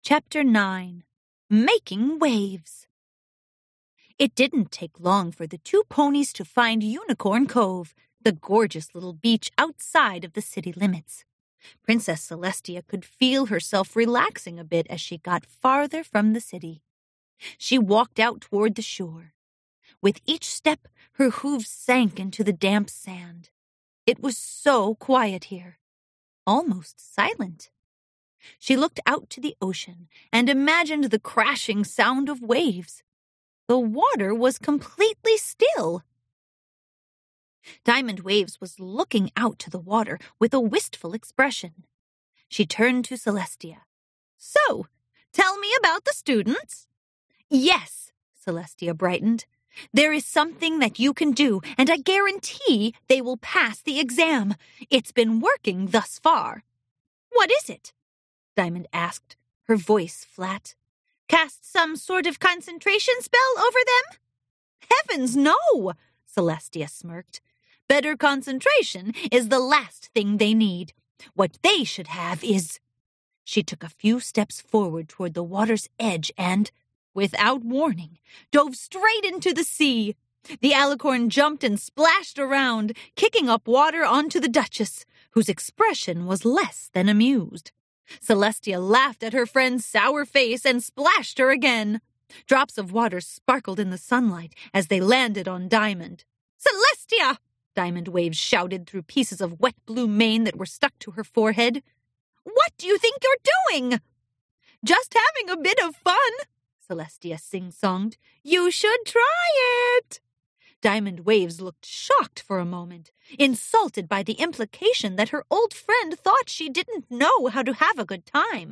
Chapter 9. Making Waves. It didn't take long for the two ponies to find Unicorn Cove, the gorgeous little beach outside of the city limits. Princess Celestia could feel herself relaxing a bit as she got farther from the city. She walked out toward the shore. With each step, her hooves sank into the damp sand. It was so quiet here, almost silent. She looked out to the ocean and imagined the crashing sound of waves. The water was completely still. Diamond Waves was looking out to the water with a wistful expression. She turned to Celestia. "So, tell me about the students." "Yes," Celestia brightened. "There is something that you can do, and I guarantee they will pass the exam. It's been working thus far." "What is it?" Diamond asked, her voice flat. "Cast some sort of concentration spell over them?" "Heavens, no!" Celestia smirked. "Better concentration is the last thing they need. What they should have is—" She took a few steps forward toward the water's edge and, without warning, dove straight into the sea. The alicorn jumped and splashed around, kicking up water onto the Duchess, whose expression was less than amused. Celestia laughed at her friend's sour face and splashed her again. Drops of water sparkled in the sunlight as they landed on Diamond. "Celestia!" Diamond Waves shouted through pieces of wet blue mane that were stuck to her forehead. "What do you think you're doing?" "Just having a bit of fun," Celestia sing-songed. "You should try it." Diamond Waves looked shocked for a moment, insulted by the implication that her old friend thought she didn't know how to have a good time.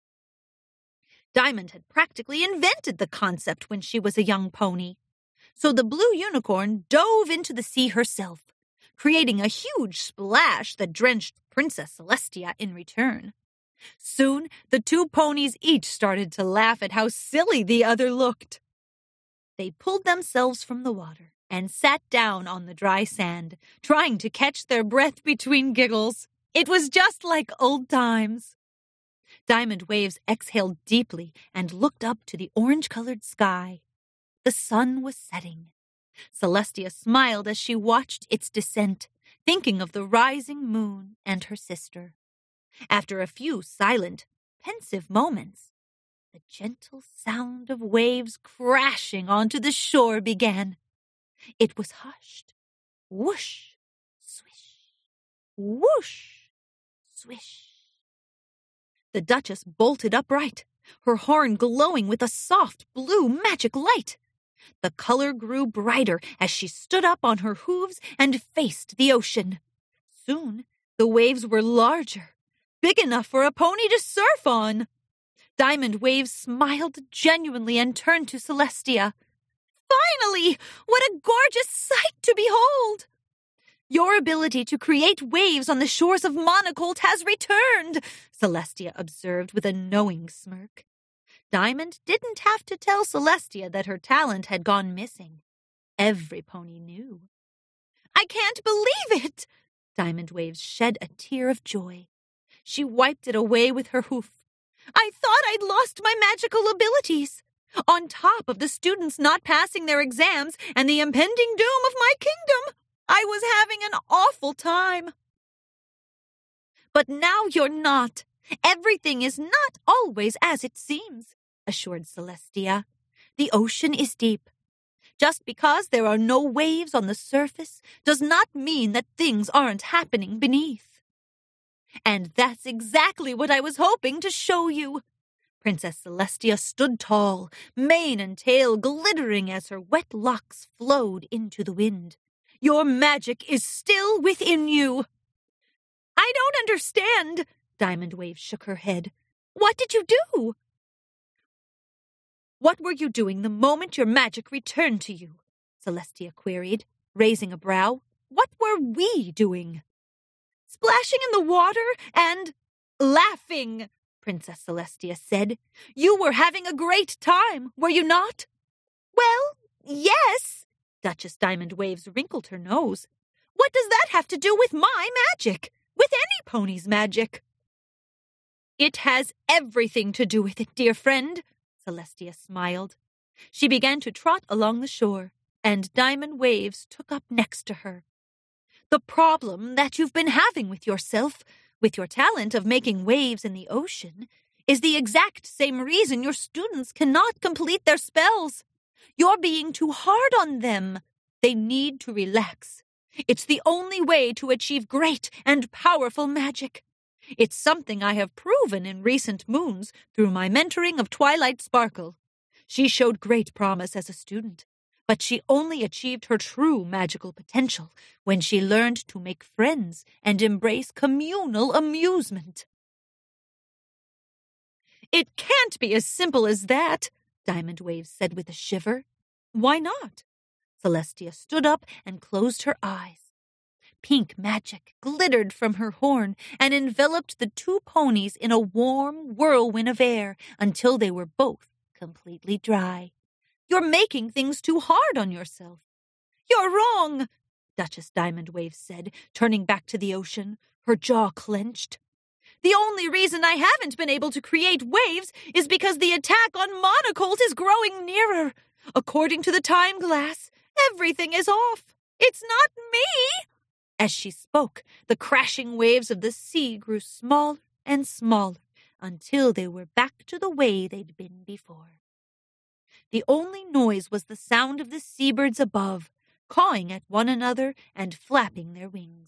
Diamond had practically invented the concept when she was a young pony. So the blue unicorn dove into the sea herself, creating a huge splash that drenched Princess Celestia in return. Soon, the two ponies each started to laugh at how silly the other looked. They pulled themselves from the water and sat down on the dry sand, trying to catch their breath between giggles. It was just like old times. Diamond Waves exhaled deeply and looked up to the orange-colored sky. The sun was setting. Celestia smiled as she watched its descent, thinking of the rising moon and her sister. After a few silent, pensive moments, the gentle sound of waves crashing onto the shore began. It was hushed. Whoosh, swish, whoosh, swish. The Duchess bolted upright, her horn glowing with a soft blue magic light. The color grew brighter as she stood up on her hooves and faced the ocean. Soon, the waves were larger, big enough for a pony to surf on. Diamond Waves smiled genuinely and turned to Celestia. "Finally! What a gorgeous sight to behold! Your ability to create waves on the shores of Monocolt has returned," Celestia observed with a knowing smirk. Diamond didn't have to tell Celestia that her talent had gone missing. Every pony knew. "I can't believe it!" Diamond Waves shed a tear of joy. She wiped it away with her hoof. "I thought I'd lost my magical abilities. On top of the students not passing their exams and the impending doom of my kingdom, I was having an awful time." "But now you're not. Everything is not always as it seems," assured Celestia. "The ocean is deep. Just because there are no waves on the surface does not mean that things aren't happening beneath. And that's exactly what I was hoping to show you." Princess Celestia stood tall, mane and tail glittering as her wet locks flowed into the wind. "Your magic is still within you." "I don't understand." Diamond Wave shook her head. "What did you do?" "What were you doing the moment your magic returned to you?" Celestia queried, raising a brow. "What were we doing?" "Splashing in the water and laughing," Princess Celestia said. "You were having a great time, were you not?" "Well, yes." Duchess Diamond Waves wrinkled her nose. "What does that have to do with my magic? With any pony's magic?" It has everything to do with it, dear friend, Celestia smiled. She began to trot along the shore, and Diamond Waves took up next to her. The problem that you've been having with yourself, with your talent of making waves in the ocean, is the exact same reason your students cannot complete their spells. You're being too hard on them. They need to relax. It's the only way to achieve great and powerful magic. It's something I have proven in recent moons through my mentoring of Twilight Sparkle. She showed great promise as a student, but she only achieved her true magical potential when she learned to make friends and embrace communal amusement. It can't be as simple as that, Diamond Waves said with a shiver. Why not? Celestia stood up and closed her eyes. Pink magic glittered from her horn and enveloped the two ponies in a warm whirlwind of air until they were both completely dry. You're making things too hard on yourself. You're wrong, Duchess Diamond Waves said, turning back to the ocean, her jaw clenched. The only reason I haven't been able to create waves is because the attack on Monocolt is growing nearer. According to the time glass, everything is off. It's not me! As she spoke, the crashing waves of the sea grew smaller and smaller until they were back to the way they'd been before. The only noise was the sound of the seabirds above, cawing at one another and flapping their wings.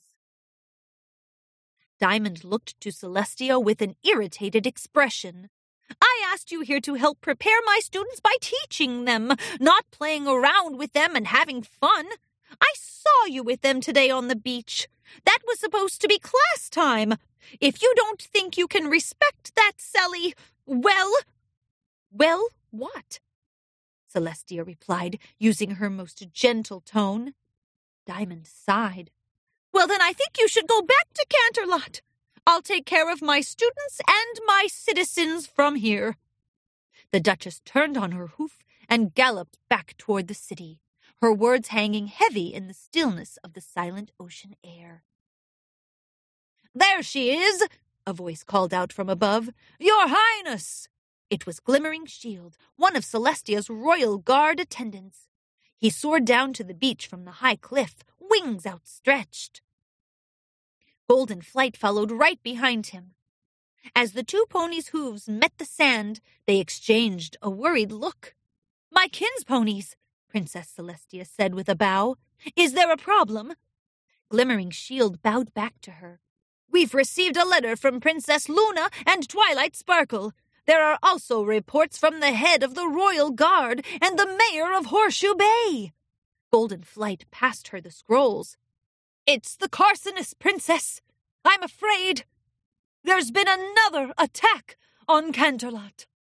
Diamond looked to Celestia with an irritated expression. I asked you here to help prepare my students by teaching them, not playing around with them and having fun. I saw you with them today on the beach. That was supposed to be class time. If you don't think you can respect that, Sally, well, what? Celestia replied, using her most gentle tone. Diamond sighed. Well, then I think you should go back to Canterlot. I'll take care of my students and my citizens from here. The Duchess turned on her hoof and galloped back toward the city, her words hanging heavy in the stillness of the silent ocean air. There she is, a voice called out from above. Your Highness! It was Glimmering Shield, one of Celestia's royal guard attendants. He soared down to the beach from the high cliff, wings outstretched. Golden Flight followed right behind him. As the two ponies' hooves met the sand, they exchanged a worried look. My kinsponies, Princess Celestia said with a bow. Is there a problem? Glimmering Shield bowed back to her. We've received a letter from Princess Luna and Twilight Sparkle. There are also reports from the head of the Royal Guard and the Mayor of Horseshoe Bay. Golden Flight passed her the scrolls. It's the Carcinus, Princess. I'm afraid there's been another attack on Canterlot.